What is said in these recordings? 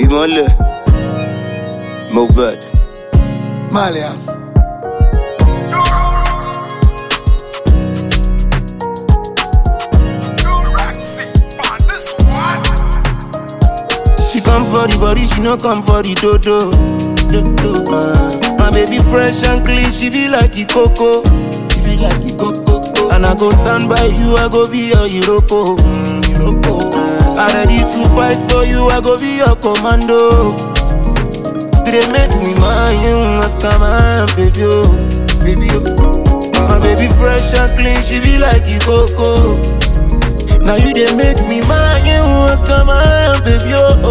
Imole, Mobad, Malians. She come for the body, she no come for the dodo. My baby fresh and clean, she be like the coco. And I go stand by you, I go be your Iroko. I ready to fight for you, I go be your commando. They make me mine, ask my baby, My baby fresh and clean, she be like the coco. Now you they make me mine, ask my baby,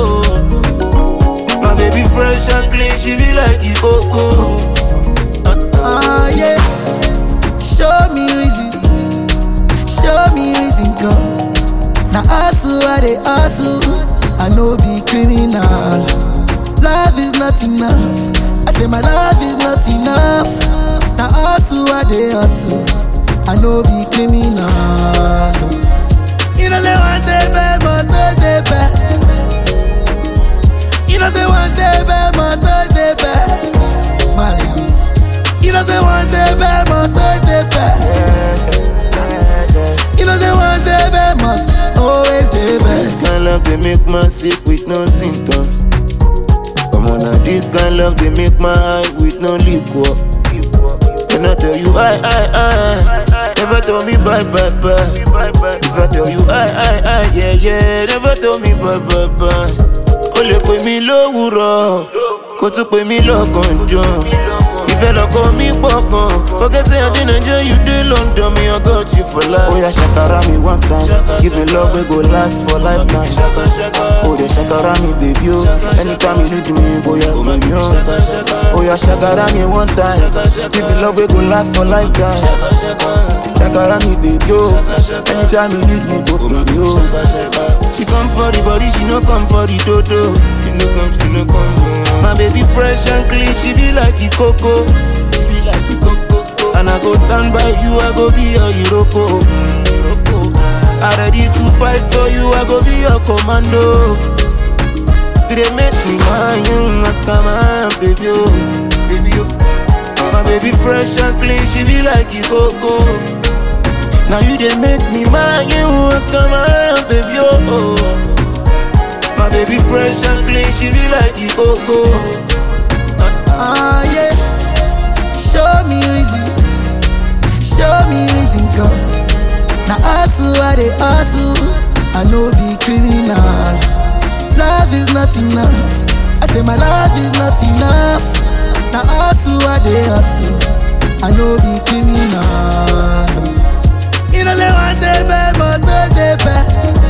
My baby fresh and clean, she be like the coco. Yeah. Show me reason, cause now hustle, I dey hustle. I know be criminal. Love is not enough. I say my love is not enough. Now hustle, I dey hustle. I know be criminal. You know say one day bad, must stay bad. You know say one day bad, must stay bad. Malians. You know say one day bad, must stay bad. You know say one day bad, must always stay bad. This kind love they make my sick with no symptoms. Come on now, this kind love they make my eye with no liquor. When I tell you I, never tell me bye. If I tell you I, yeah, never tell me bye. O lè pè mí lówùrọ̀, kó tún pè mí lọ́gànjọ́. Ìfẹ́ lọ́kọ mi pọ̀ gan. Forget say I dey Nigeria, you dey London, me I got you for life. Oh yeah, shakara me one time, give me love we go last for lifetime. Oh yeah, shakara me baby oh, anytime you need me, go yeah, baby oh. Oh yeah, shakara me one time, give me love we go last for lifetime. Shakara me baby oh, anytime you need me, go baby oh. She come for the body, she no come for the dodo. She no come. My baby fresh and clean, she be like the coco. And I go stand by you, I go be your Iroko. I ready to fight for you, I go be your commando. They make me mine, ask my baby My baby fresh and clean, she be like the coco. Now you they make me mine, ask my baby My baby fresh and clean, she be like the coco. Yeah. Show me reason, cause now hustle, I dey hustle. I know be criminal. Love is not enough. I say my love is not enough. Now hustle, I dey hustle. I know be criminal. You know say one day bad, must stay bad.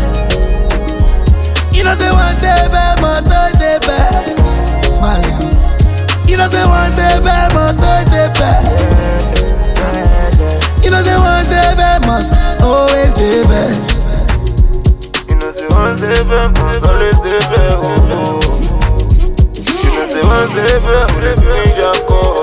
You know say one day bad, must stay bad. Malians. You know say one day bad, must stay bad. You know say one day bad, must always stay bad. You know say one day bad, must always stay bad. You know say one day bad, must always stay bad.